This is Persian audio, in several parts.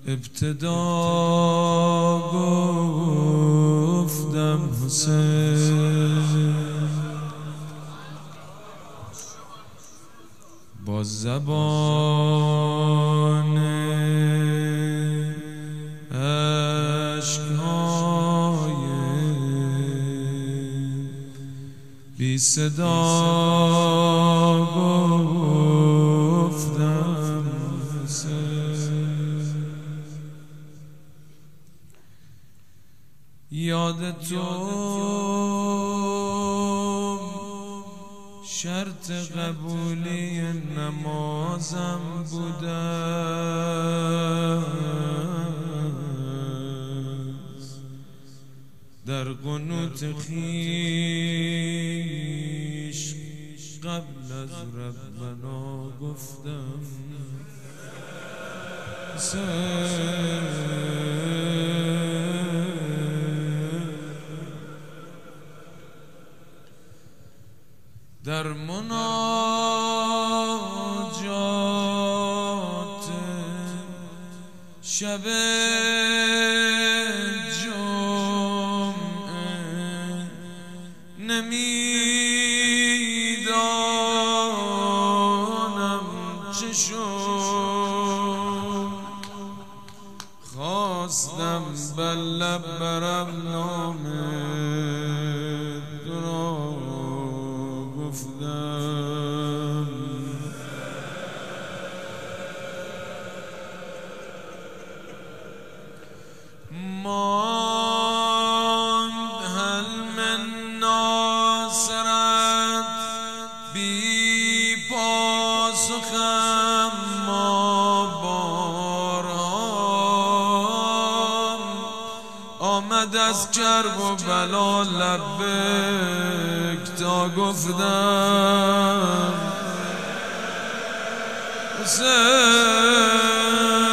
ابتدا گفتم حسین با زبان عشق‌های بی صدا گفتم حسین یاد تو شرط قبولی نمازم بودست در قنوت خویش قبل از ربنا گفتم در مناجات شب جمعه نمیدانم چه شد خواستم بر لب برم نام ماند هل من ناصرت بی پاسخم ما باران آمد از کرب و بلا لبک تا گفتم حسین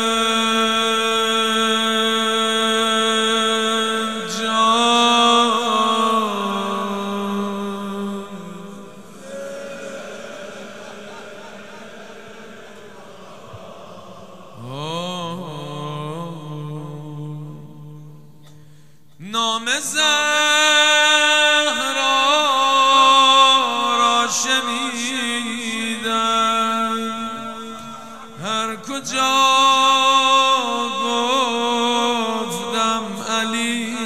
نام زهرا را شنیدم هر کجا گفتم علی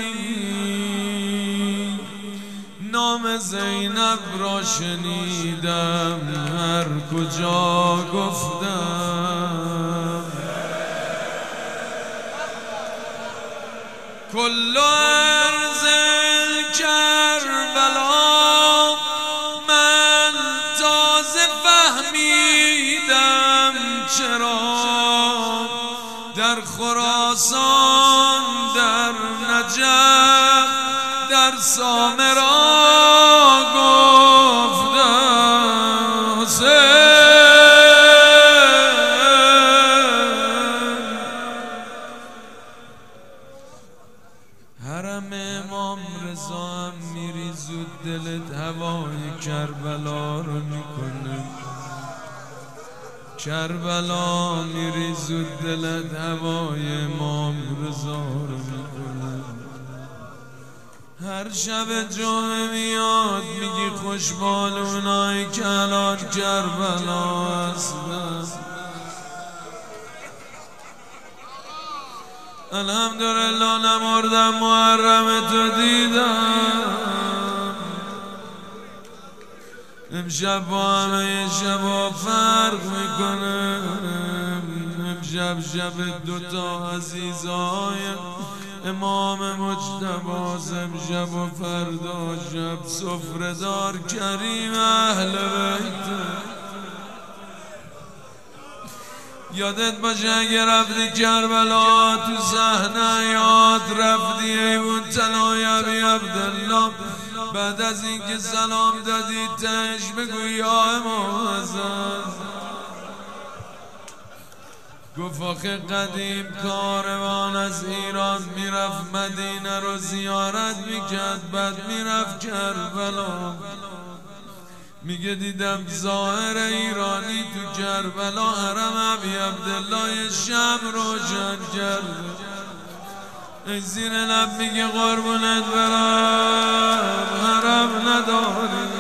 نام زینب را شنیدم هر کجا گفتم کل ارض کربلا من تازه فهمیدم چرا در خراسان در نجف در سامرا گفتم حسین حرم امام رضا هم میری زود دلت هوای کربلا رو میکنه کربلا میری زود دلت هوای امام رضا رو میکنه هر شب جمعه میاد میگی خوشبال اونایی که الان کربلا هستن الحمدلله نمردم محرم تو دیدم امشب با همه شبا فرق میکنه امشب شب دوتا عزیزای امام مجتبی امشب و فردا شب سفره‌دار کریم اهل بیت یادت باشه اگه رفتی کربلا تو صحنه یاد رفتی ایوون طلایبی عبدالله بعد از اینکه سلام دادی تش بگو یا امام حسن گفت آخه قدیم کاروان از ایران میرفت مدینه رو زیارت میکرد بعد میرفت کربلا میگه دیدم ظاهر ایرانی تو کربلا حرم ابی عبدالله شم روشن کرده. ای زیر لب میگه قربونت برم حرم نداری.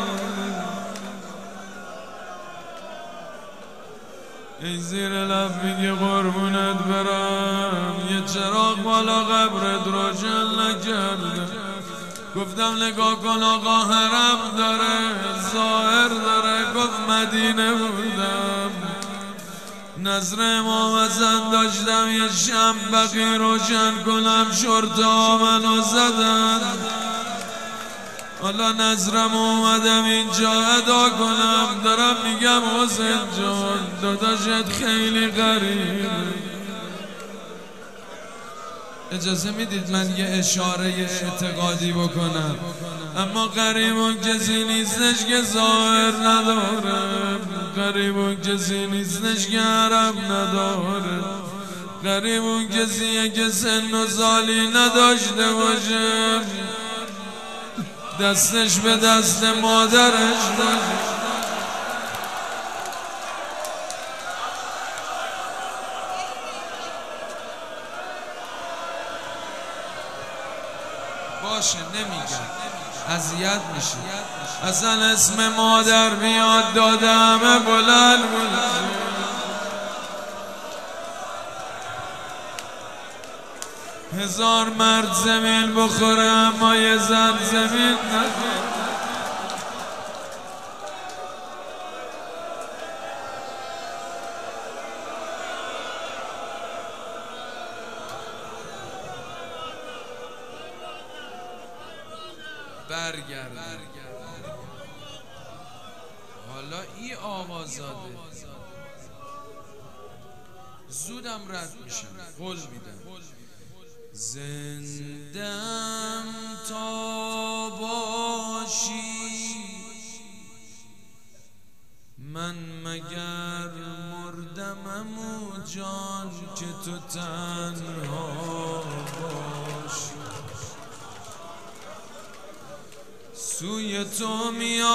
ای زیر لب میگه قربونت برم یه چراغ بالا قبرت روشن نکرده. گفتم نگاه کن آقا حرم داره ظاهر داره. گفت مدینه بودم نظر امام حسن داشتم یه شم بقی روشن کنم شرطا منو زدن. حالا نظرم اومدم اینجا ادا کنم. دارم میگم حسین جان داداشت خیلی غریبه. اجازه میدید من یه اشاره اعتقادی بکنم؟ اما غریبون کسی نیستش که ظاهر نداره. غریبون کسی نیستش که حرم نداره. غریبون کسیه که سن و سالی نداشته باشه دستش به دست مادرش باشه. باشه نمیگم اذیت میشه. اصلا اسم مادر بیاد دادم بلند بود. هزار مرد زمین بخوره اما یه زن زمین نخوره. برگرد حالا ای آوازاده زودم رد میشم قول میدم. زندم تا باشی من مگر مردم امو جان که تو تنها باشی. سوی تو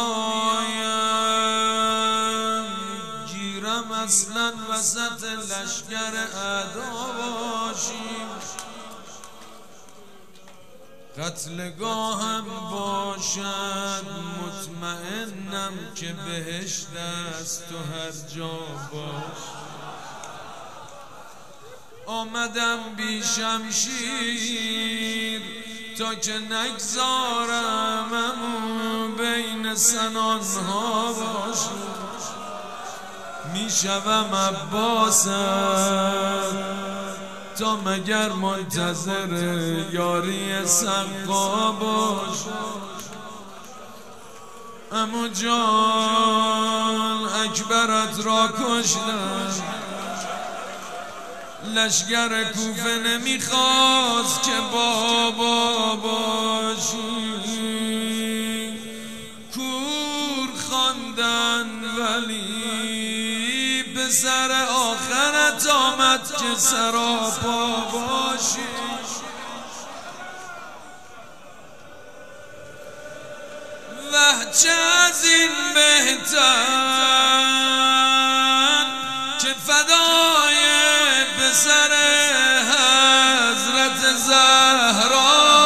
میایم گیرم اصلا وسط لشگر اعدا باشیم. قتلگاهم باشد مطمئنم که بهشت است و هر جا باش. آمدم بی شمشیر تا که نگذارم امون بین سنانها باشم. میشوم عباست تا مگر منتظر یاری سقا باش. امو جان اکبرت را کشتم لشگر کوفه نمیخواست که بابا باشی. کور خواندن ولی به سر آخرت آمد که سراپا باشی. وه چه از این بهتر که فدای پسر حضرت زهرا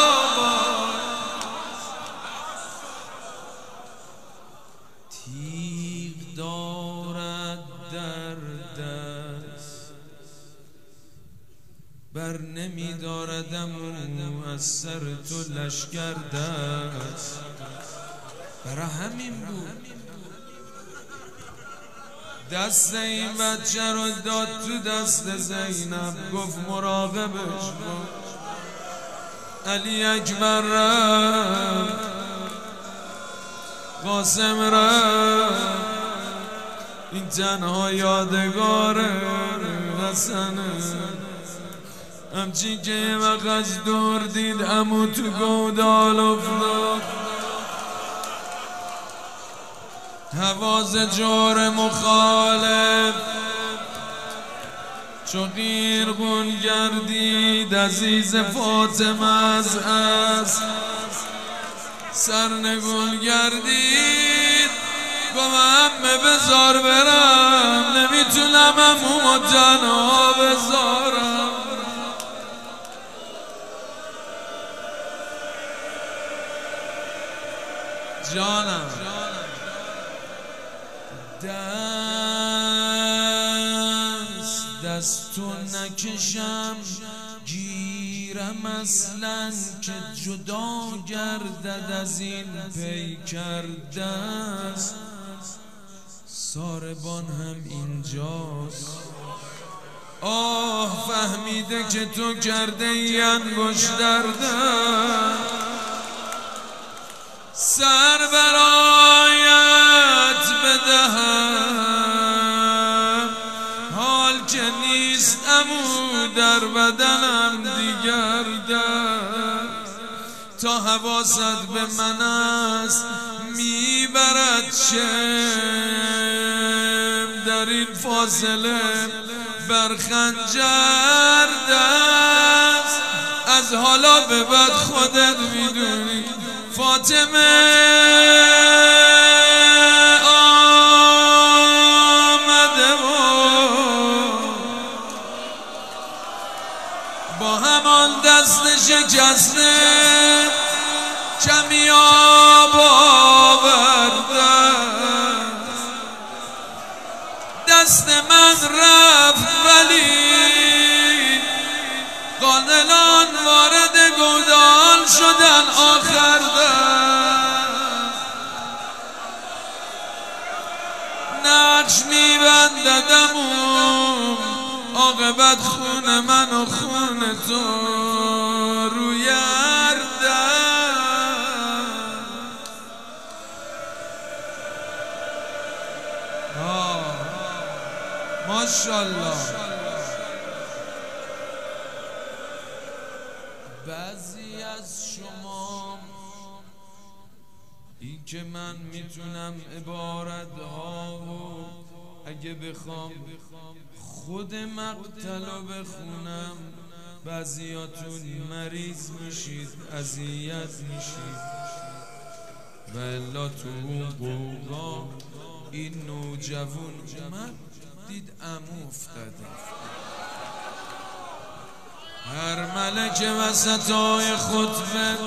تیغ دارد در دست بر نمی داردم از سر تو لشکر دست. برای همین بود دست این بچه رو داد تو دست زینب. گفت مراقبش باش. علی اکبر رفت قاسم رفت این تنها یادگار حسنه. همچین که یه وقت از دور دید عمو تو گودال افتاد. حواز جور مخالف چو قیرگون گردید عزیز فاطمه از اسب سرنگون گردید. گفتم بذار برم، نمیتونم عمومو تنها بذارم. جانم دستو نکشم گیرم اصلا که جدا گردد از این پیکر دست. ساربان هم اینجاست. آه فهمیده که تو کرده ای انگشت در دست. سر برایت بدهم حال که نیست امو در بدنم دیگر دست. تا حواست به من است میبرد چشم در این فاصله بر خنجر دست. از حالا به بعد خودت میدونی فاطمه آمده و با همان دست شکسته کمی آب آورده. دست من رفت ولی قاتلان وارد گودال شدن آخر نقش میبنددم عاقبت خون من و خون تو روی ماشاءالله. بعضی از شما این که من میتونم عبارتها و اگه بخوام خود مقتلو بخونم بعضیاتون مریض میشید، اذیت میشید و الا تو اون قوقا این نوجوان اومد دید عمو افتاده. هر ملک وسطای خطبه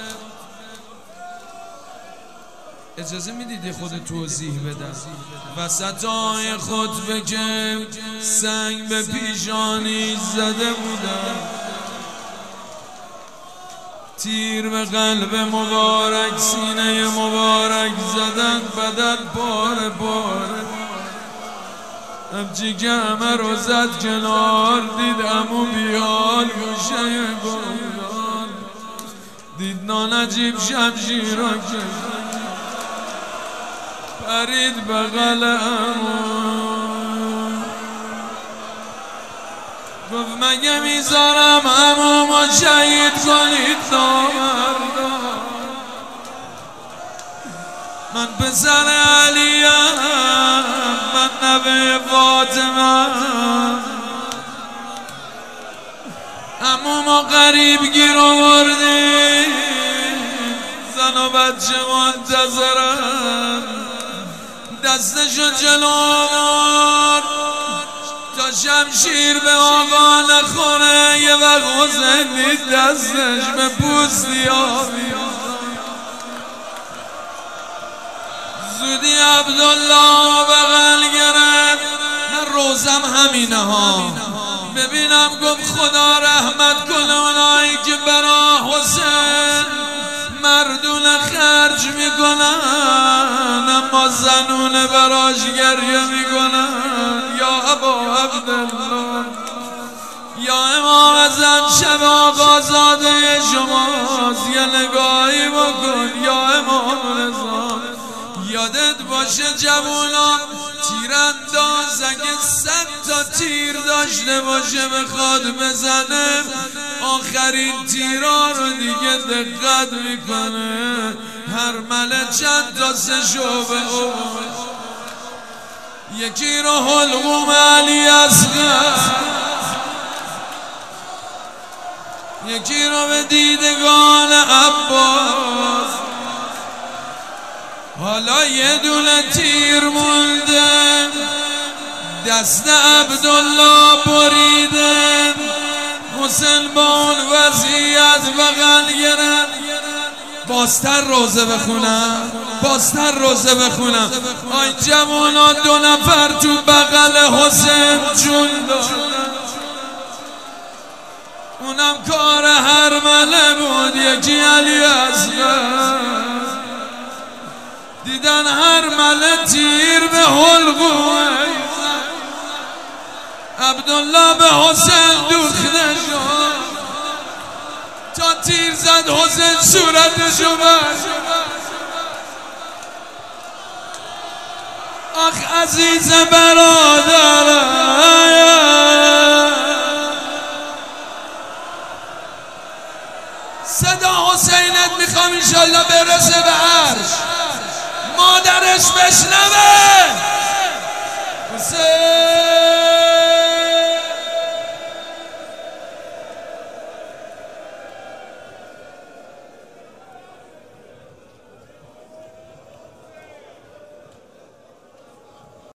اجازه میدید خود توضیح بدم. وسطای خطبه که سنگ به پیشانی زده بودن، تیر به قلب مبارک سینه مبارک زدن، بدن پاره پاره. همچی که همه رو زد کنار دید عمو بیال گوشه گلدان، دید نانجیب شمشیر را کشید پرید بغل عمو. گفت مگه میذارم عمو ما شهید کنید نامردان؟ من پسر علیم، من نوه فاطمه، عمو ما غریب گیر آوردیم، زن و بچه منتظرن. دستشو جلو آورد تا شمشیر به آقا نخوره. یه وقت حسین دید دستش به پوستی آبی، زودی عبدالله بغل گرفت. من روزم همینه ها ببینم. گفت خدا رحمت کنه اونایی که برا حسین مردون خرج میکنن اما زنون براش گریه میکنن. یا ابا عبدالله، یا امام زن شب آقازاده شماست، یه نگاهی بکن. یا امام رضا یادت باشه جوونا تیرانداز اگه 100 تا تیر داشته باشه بخواد بزنه آخرین تیرا رو دیگه دقت میکنه. هر مله چند تا سه شعبه یکی رو حلقوم علی اصغر، یکی رو به دیدگان عباس. حالا یه دونه تیر مونده دست عبدالله بریدن، حسین با اون وضعیت بغل گرفت. بازتر روزه بخونم، بازتر روزه بخونم. آی جوانا 2 نفر تو بغل حسین جون دادن، اونم کار هرمله بود. یکی علی اصغر دیدن هرمله تیر به حلقوه، عبدالله به حسین دوخته شد. تا تیر زد حسین صورتشو بست. آخ عزیز برادرم، صدا حسینت میخوام انشالله برسه به